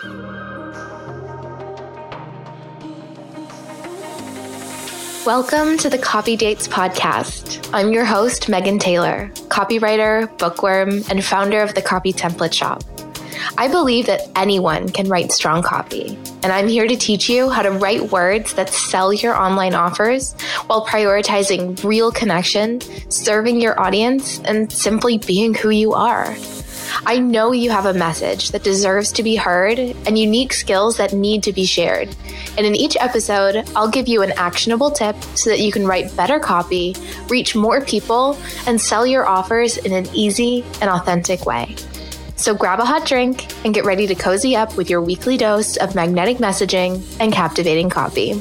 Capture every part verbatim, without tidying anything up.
Welcome to the Copy Dates podcast. I'm your host, Megan Taylor, copywriter, bookworm, and founder of the Copy Template Shop. I believe that anyone can write strong copy, and I'm here to teach you how to write words that sell your online offers while prioritizing real connection, serving your audience, and simply being who you are. I know you have a message that deserves to be heard and unique skills that need to be shared. And in each episode, I'll give you an actionable tip so that you can write better copy, reach more people, and sell your offers in an easy and authentic way. So grab a hot drink and get ready to cozy up with your weekly dose of magnetic messaging and captivating copy.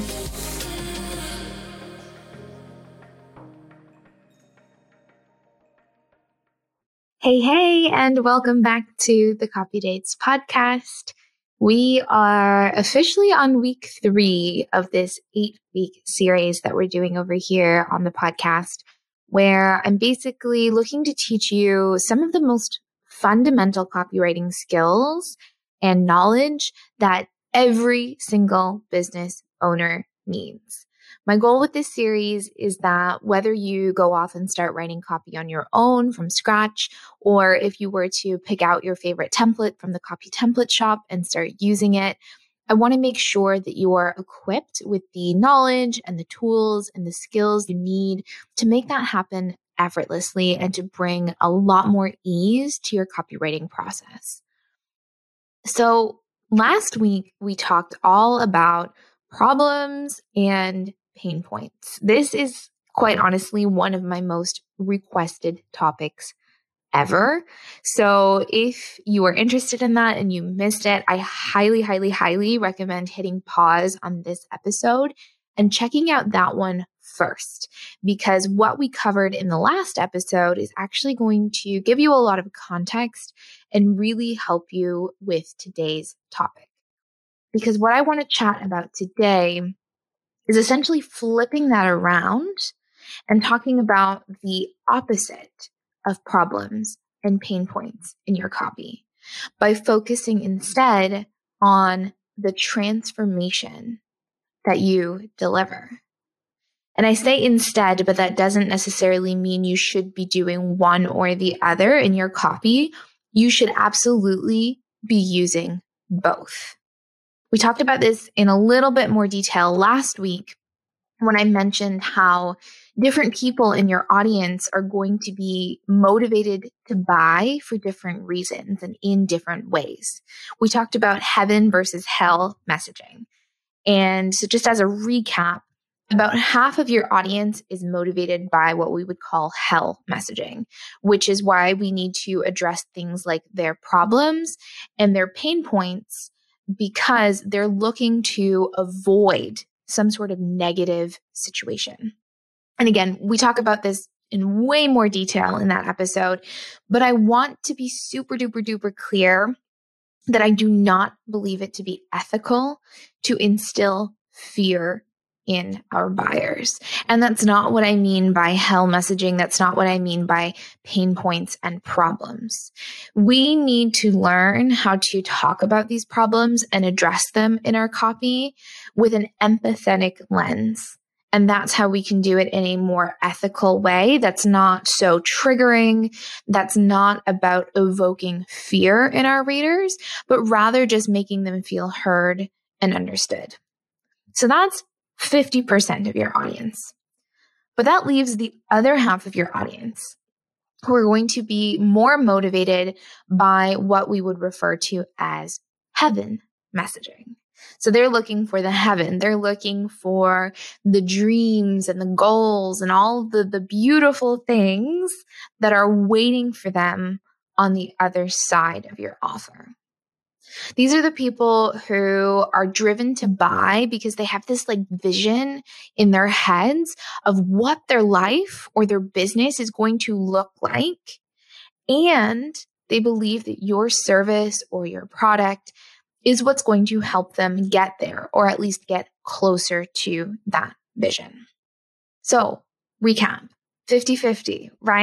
Hey, hey, and welcome back to the Copy Dates podcast. We are officially on week three of this eight-week series that we're doing over here on the podcast, where I'm basically looking to teach you some of the most fundamental copywriting skills and knowledge that every single business owner needs. My goal with this series is that whether you go off and start writing copy on your own from scratch, or if you were to pick out your favorite template from the Copy Template Shop and start using it, I want to make sure that you are equipped with the knowledge and the tools and the skills you need to make that happen effortlessly and to bring a lot more ease to your copywriting process. So last week, we talked all about problems and pain points. This is quite honestly one of my most requested topics ever. So if you are interested in that and you missed it, I highly, highly, highly recommend hitting pause on this episode and checking out that one first, because what we covered in the last episode is actually going to give you a lot of context and really help you with today's topic. Because what I want to chat about today is essentially flipping that around and talking about the opposite of problems and pain points in your copy by focusing instead on the transformation that you deliver. And I say instead, but that doesn't necessarily mean you should be doing one or the other in your copy. You should absolutely be using both. We talked about this in a little bit more detail last week when I mentioned how different people in your audience are going to be motivated to buy for different reasons and in different ways. We talked about heaven versus hell messaging. And so just as a recap, about half of your audience is motivated by what we would call hell messaging, which is why we need to address things like their problems and their pain points, because they're looking to avoid some sort of negative situation. And again, we talk about this in way more detail in that episode, but I want to be super duper duper clear that I do not believe it to be ethical to instill fear in our buyers. And that's not what I mean by hell messaging. That's not what I mean by pain points and problems. We need to learn how to talk about these problems and address them in our copy with an empathetic lens. And that's how we can do it in a more ethical way. That's not so triggering. That's not about evoking fear in our readers, but rather just making them feel heard and understood. So that's fifty percent of your audience. But that leaves the other half of your audience who are going to be more motivated by what we would refer to as heaven messaging. So they're looking for the heaven. They're looking for the dreams and the goals and all the, the beautiful things that are waiting for them on the other side of your offer. These are the people who are driven to buy because they have this like vision in their heads of what their life or their business is going to look like. And they believe that your service or your product is what's going to help them get there, or at least get closer to that vision. So recap, fifty-fifty, right?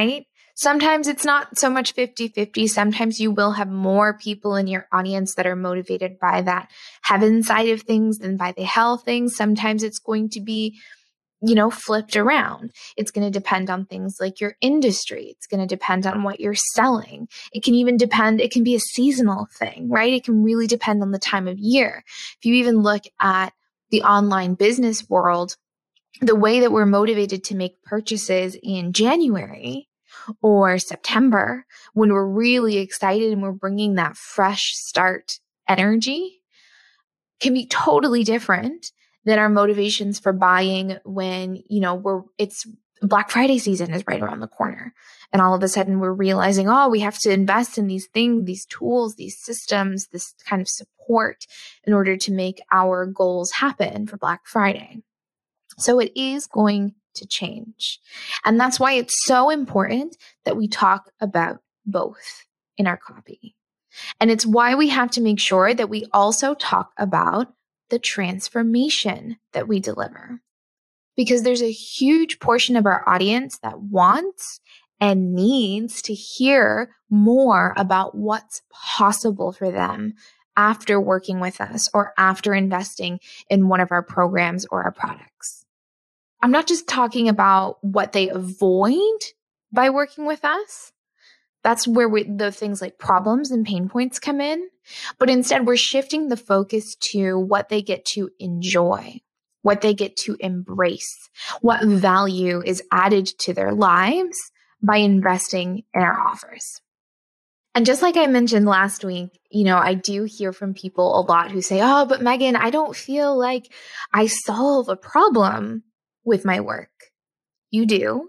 Sometimes it's not so much fifty-fifty. Sometimes you will have more people in your audience that are motivated by that heaven side of things than by the hell things. Sometimes it's going to be, you know, flipped around. It's going to depend on things like your industry. It's going to depend on what you're selling. It can even depend, it can be a seasonal thing, right? It can really depend on the time of year. If you even look at the online business world, the way that we're motivated to make purchases in January or September, when we're really excited and we're bringing that fresh start energy, can be totally different than our motivations for buying when, you know, we're, it's Black Friday season is right around the corner. And all of a sudden we're realizing, oh, we have to invest in these things, these tools, these systems, this kind of support in order to make our goals happen for Black Friday. So it is going to change. And that's why it's so important that we talk about both in our copy. And it's why we have to make sure that we also talk about the transformation that we deliver. Because there's a huge portion of our audience that wants and needs to hear more about what's possible for them after working with us or after investing in one of our programs or our products. I'm not just talking about what they avoid by working with us. That's where we, the things like problems and pain points come in. But instead, we're shifting the focus to what they get to enjoy, what they get to embrace, what value is added to their lives by investing in our offers. And just like I mentioned last week, you know, I do hear from people a lot who say, oh, but Megan, I don't feel like I solve a problem with my work. You do.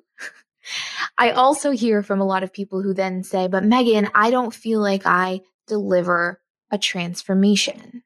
I also hear from a lot of people who then say, but Megan, I don't feel like I deliver a transformation.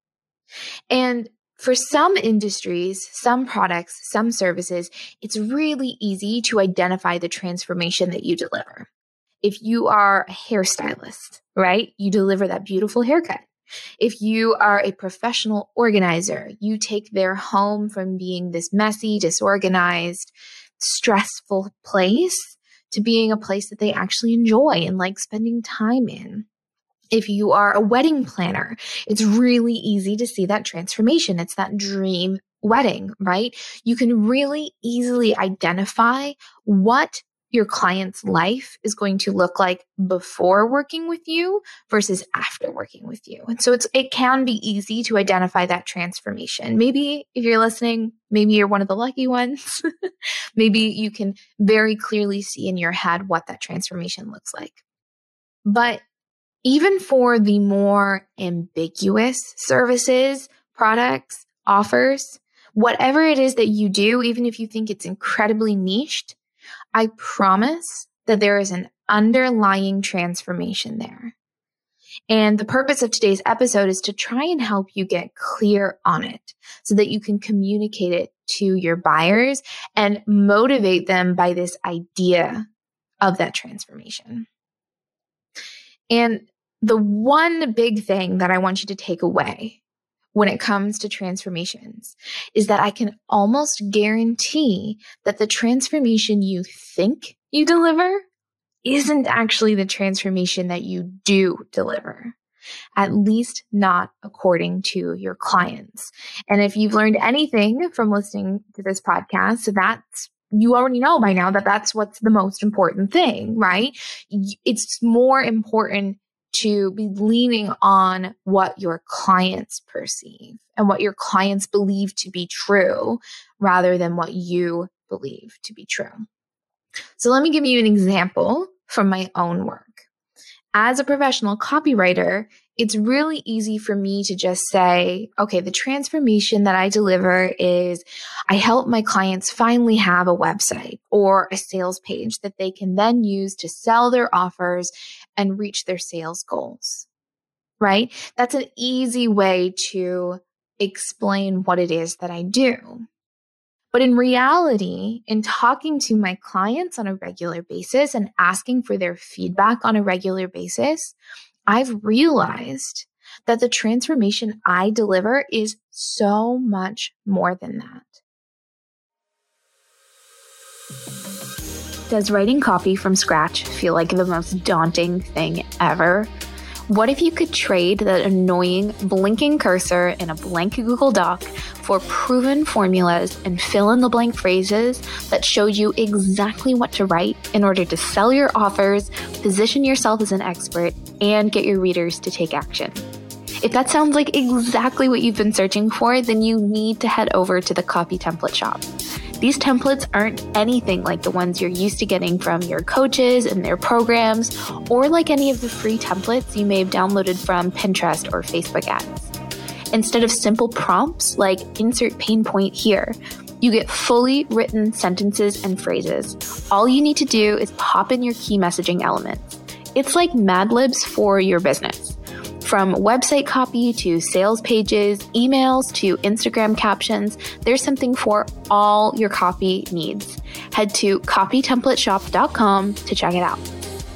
And for some industries, some products, some services, it's really easy to identify the transformation that you deliver. If you are a hairstylist, right, you deliver that beautiful haircut. If you are a professional organizer, you take their home from being this messy, disorganized, stressful place to being a place that they actually enjoy and like spending time in. If you are a wedding planner, it's really easy to see that transformation. It's that dream wedding, right? You can really easily identify what your client's life is going to look like before working with you versus after working with you. And so it's it can be easy to identify that transformation. Maybe if you're listening, maybe you're one of the lucky ones. Maybe you can very clearly see in your head what that transformation looks like. But even for the more ambiguous services, products, offers, whatever it is that you do, even if you think it's incredibly niched, I promise that there is an underlying transformation there. And the purpose of today's episode is to try and help you get clear on it so that you can communicate it to your buyers and motivate them by this idea of that transformation. And the one big thing that I want you to take away when it comes to transformations is that I can almost guarantee that the transformation you think you deliver isn't actually the transformation that you do deliver, at least not according to your clients. And if you've learned anything from listening to this podcast, that's you already know by now that that's what's the most important thing, right? It's more important to be leaning on what your clients perceive and what your clients believe to be true rather than what you believe to be true. So let me give you an example from my own work. As a professional copywriter, it's really easy for me to just say, okay, the transformation that I deliver is I help my clients finally have a website or a sales page that they can then use to sell their offers and reach their sales goals, right? That's an easy way to explain what it is that I do. But in reality, in talking to my clients on a regular basis and asking for their feedback on a regular basis, I've realized that the transformation I deliver is so much more than that. Does writing copy from scratch feel like the most daunting thing ever? What if you could trade that annoying blinking cursor in a blank Google Doc for proven formulas and fill in the blank phrases that showed you exactly what to write in order to sell your offers, position yourself as an expert, and get your readers to take action? If that sounds like exactly what you've been searching for, then you need to head over to the Copy Template Shop. These templates aren't anything like the ones you're used to getting from your coaches and their programs, or like any of the free templates you may have downloaded from Pinterest or Facebook ads. Instead of simple prompts like insert pain point here, you get fully written sentences and phrases. All you need to do is pop in your key messaging elements. It's like Mad Libs for your business. From website copy to sales pages, emails to Instagram captions, there's something for all your copy needs. Head to copy template shop dot com to check it out.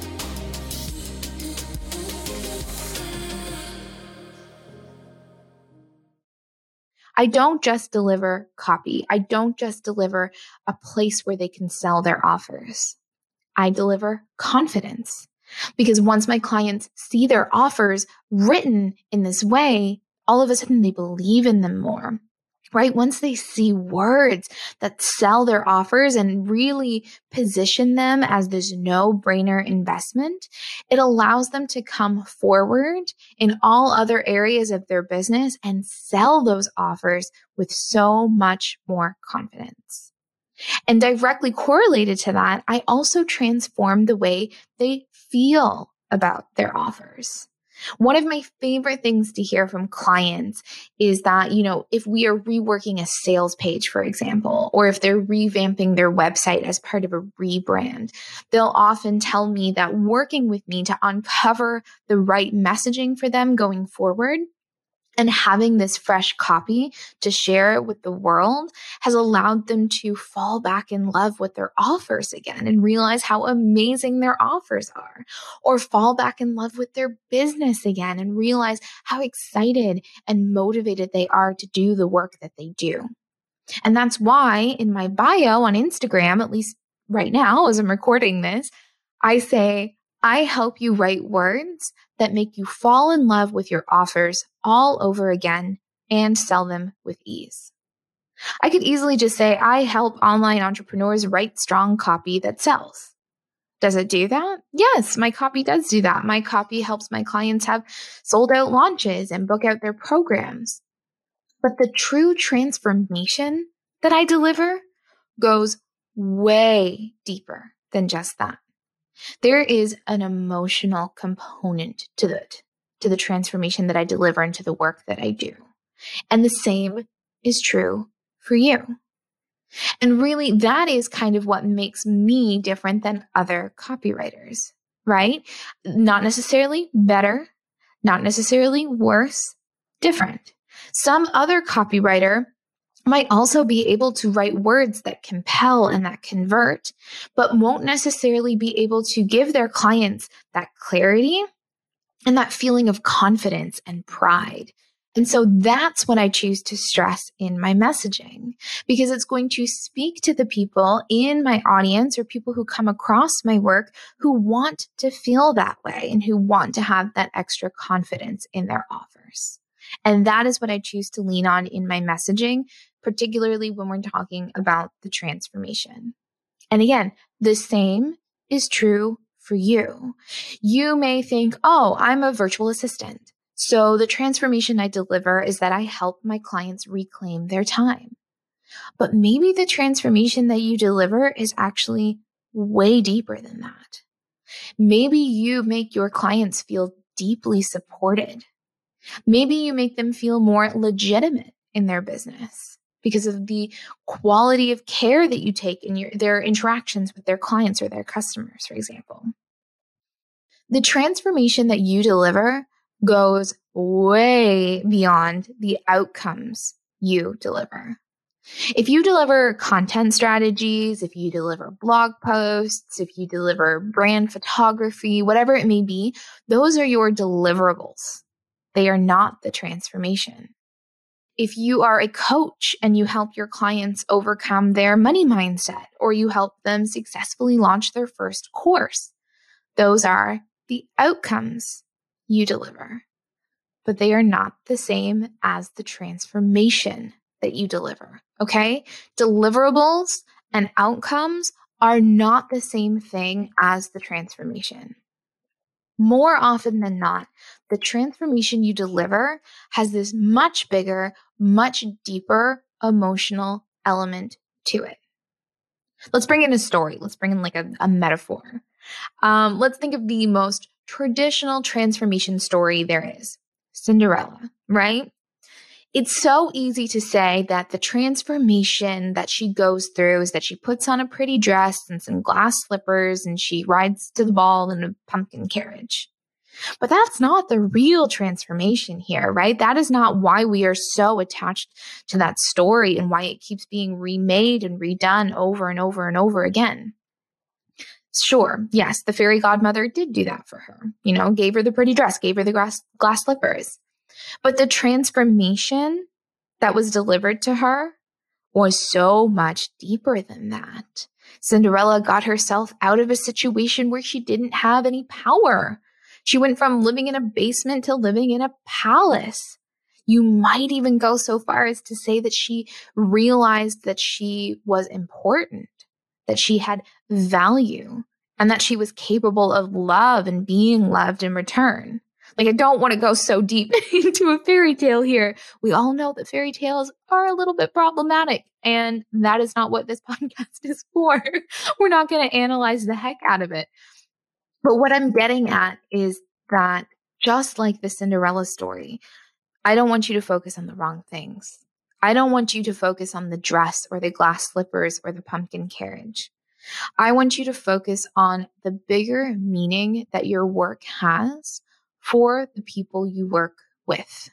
I don't just deliver copy. I don't just deliver a place where they can sell their offers. I deliver confidence. Because once my clients see their offers written in this way, all of a sudden they believe in them more, right? Once they see words that sell their offers and really position them as this no-brainer investment, it allows them to come forward in all other areas of their business and sell those offers with so much more confidence. And directly correlated to that, I also transform the way they feel about their offers. One of my favorite things to hear from clients is that, you know, if we are reworking a sales page, for example, or if they're revamping their website as part of a rebrand, they'll often tell me that working with me to uncover the right messaging for them going forward and having this fresh copy to share with the world has allowed them to fall back in love with their offers again and realize how amazing their offers are, or fall back in love with their business again and realize how excited and motivated they are to do the work that they do. And that's why in my bio on Instagram, at least right now as I'm recording this, I say, I help you write words that make you fall in love with your offers all over again and sell them with ease. I could easily just say, I help online entrepreneurs write strong copy that sells. Does it do that? Yes, my copy does do that. My copy helps my clients have sold out launches and book out their programs. But the true transformation that I deliver goes way deeper than just that. There is an emotional component to it, to the transformation that I deliver and to the work that I do. And the same is true for you. And really, that is kind of what makes me different than other copywriters, right? Not necessarily better, not necessarily worse, different. Some other copywriter might also be able to write words that compel and that convert, but won't necessarily be able to give their clients that clarity and that feeling of confidence and pride. And so that's what I choose to stress in my messaging, because it's going to speak to the people in my audience or people who come across my work who want to feel that way and who want to have that extra confidence in their offers. And that is what I choose to lean on in my messaging, particularly when we're talking about the transformation. And again, the same is true for you. You may think, oh, I'm a virtual assistant. So the transformation I deliver is that I help my clients reclaim their time. But maybe the transformation that you deliver is actually way deeper than that. Maybe you make your clients feel deeply supported. Maybe you make them feel more legitimate in their business because of the quality of care that you take in your, their interactions with their clients or their customers, for example. The transformation that you deliver goes way beyond the outcomes you deliver. If you deliver content strategies, if you deliver blog posts, if you deliver brand photography, whatever it may be, those are your deliverables. They are not the transformation. If you are a coach and you help your clients overcome their money mindset, or you help them successfully launch their first course, those are the outcomes you deliver. But they are not the same as the transformation that you deliver, okay? Deliverables and outcomes are not the same thing as the transformation. More often than not, the transformation you deliver has this much bigger, much deeper emotional element to it. Let's bring in a story. Let's bring in like a, a metaphor. Um, let's think of the most traditional transformation story there is, Cinderella, right? It's so easy to say that the transformation that she goes through is that she puts on a pretty dress and some glass slippers and she rides to the ball in a pumpkin carriage. But that's not the real transformation here, right? That is not why we are so attached to that story and why it keeps being remade and redone over and over and over again. Sure, yes, the fairy godmother did do that for her, you know, gave her the pretty dress, gave her the glass, glass slippers. But the transformation that was delivered to her was so much deeper than that. Cinderella got herself out of a situation where she didn't have any power. She went from living in a basement to living in a palace. You might even go so far as to say that she realized that she was important, that she had value, and that she was capable of love and being loved in return. Like, I don't want to go so deep into a fairy tale here. We all know that fairy tales are a little bit problematic, and that is not what this podcast is for. We're not going to analyze the heck out of it. But what I'm getting at is that just like the Cinderella story, I don't want you to focus on the wrong things. I don't want you to focus on the dress or the glass slippers or the pumpkin carriage. I want you to focus on the bigger meaning that your work has for the people you work with.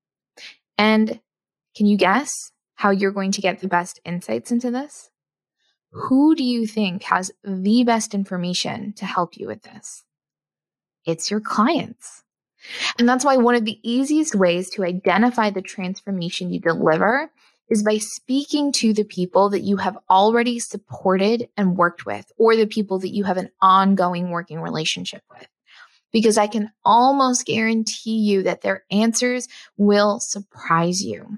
And can you guess how you're going to get the best insights into this? Who do you think has the best information to help you with this? It's your clients. And that's why one of the easiest ways to identify the transformation you deliver is by speaking to the people that you have already supported and worked with, or the people that you have an ongoing working relationship with. Because I can almost guarantee you that their answers will surprise you.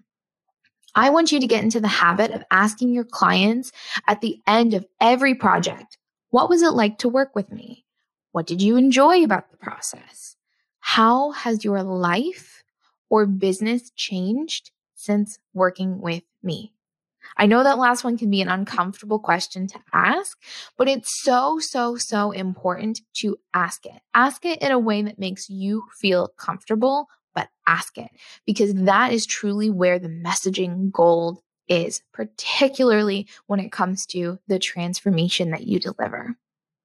I want you to get into the habit of asking your clients at the end of every project, what was it like to work with me? What did you enjoy about the process? How has your life or business changed since working with me? I know that last one can be an uncomfortable question to ask, but it's so, so, so important to ask it. Ask it in a way that makes you feel comfortable, but ask it, because that is truly where the messaging gold is, particularly when it comes to the transformation that you deliver.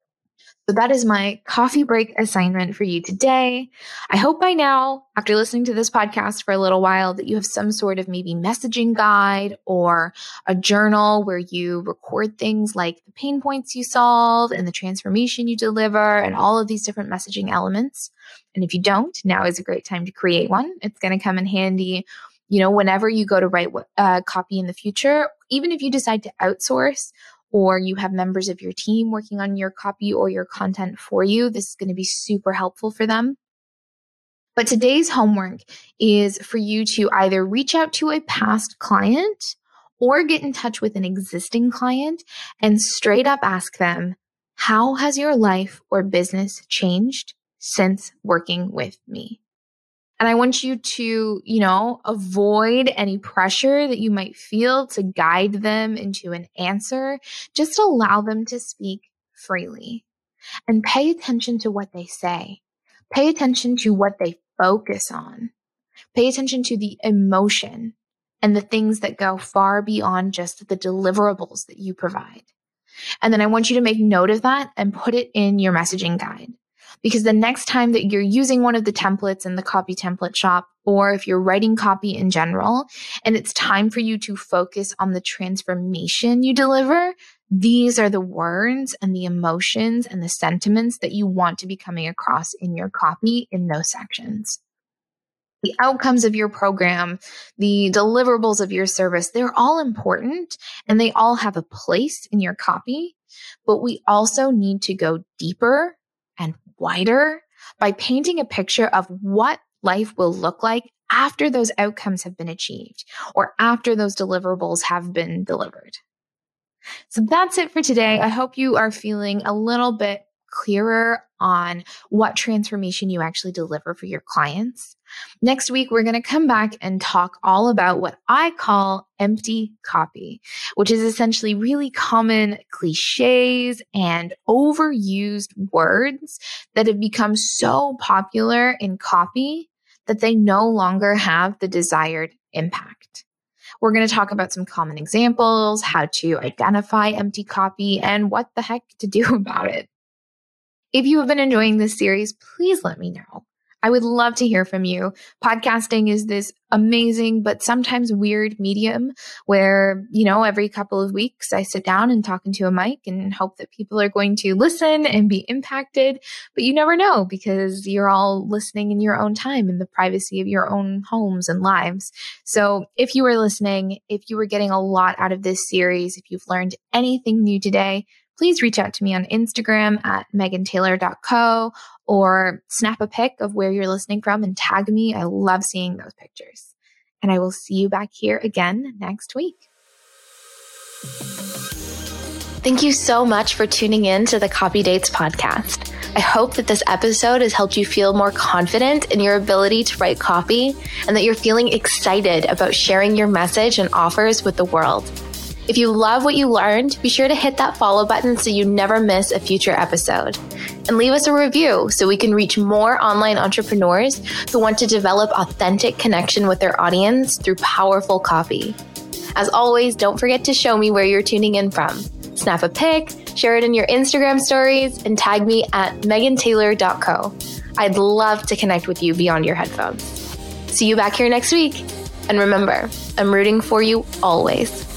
So that is my coffee break assignment for you today. I hope by now, after listening to this podcast for a little while, that you have some sort of maybe messaging guide or a journal where you record things like the pain points you solve and the transformation you deliver and all of these different messaging elements. And if you don't, now is a great time to create one. It's going to come in handy, you know, whenever you go to write uh, copy in the future, even if you decide to outsource, or you have members of your team working on your copy or your content for you, this is going to be super helpful for them. But today's homework is for you to either reach out to a past client or get in touch with an existing client and straight up ask them, how has your life or business changed since working with me? And I want you to, you know, avoid any pressure that you might feel to guide them into an answer. Just allow them to speak freely and pay attention to what they say. Pay attention to what they focus on. Pay attention to the emotion and the things that go far beyond just the deliverables that you provide. And then I want you to make note of that and put it in your messaging guide. Because the next time that you're using one of the templates in the copy template shop, or if you're writing copy in general, and it's time for you to focus on the transformation you deliver, these are the words and the emotions and the sentiments that you want to be coming across in your copy in those sections. The outcomes of your program, the deliverables of your service, they're all important and they all have a place in your copy. But we also need to go deeper and wider by painting a picture of what life will look like after those outcomes have been achieved or after those deliverables have been delivered. So that's it for today. I hope you are feeling a little bit clearer on what transformation you actually deliver for your clients. Next week, we're going to come back and talk all about what I call empty copy, which is essentially really common cliches and overused words that have become so popular in copy that they no longer have the desired impact. We're going to talk about some common examples, how to identify empty copy, and what the heck to do about it. If you have been enjoying this series, please let me know. I would love to hear from you. Podcasting is this amazing, but sometimes weird medium where, you know, every couple of weeks I sit down and talk into a mic and hope that people are going to listen and be impacted. But you never know because you're all listening in your own time in the privacy of your own homes and lives. So if you were listening, if you were getting a lot out of this series, if you've learned anything new today, please reach out to me on Instagram at megan taylor dot co or snap a pic of where you're listening from and tag me. I love seeing those pictures. And I will see you back here again next week. Thank you so much for tuning in to the Copy Dates podcast. I hope that this episode has helped you feel more confident in your ability to write copy and that you're feeling excited about sharing your message and offers with the world. If you love what you learned, be sure to hit that follow button so you never miss a future episode. And leave us a review so we can reach more online entrepreneurs who want to develop authentic connection with their audience through powerful copy. As always, don't forget to show me where you're tuning in from. Snap a pic, share it in your Instagram stories, and tag me at megan taylor dot co. I'd love to connect with you beyond your headphones. See you back here next week. And remember, I'm rooting for you always.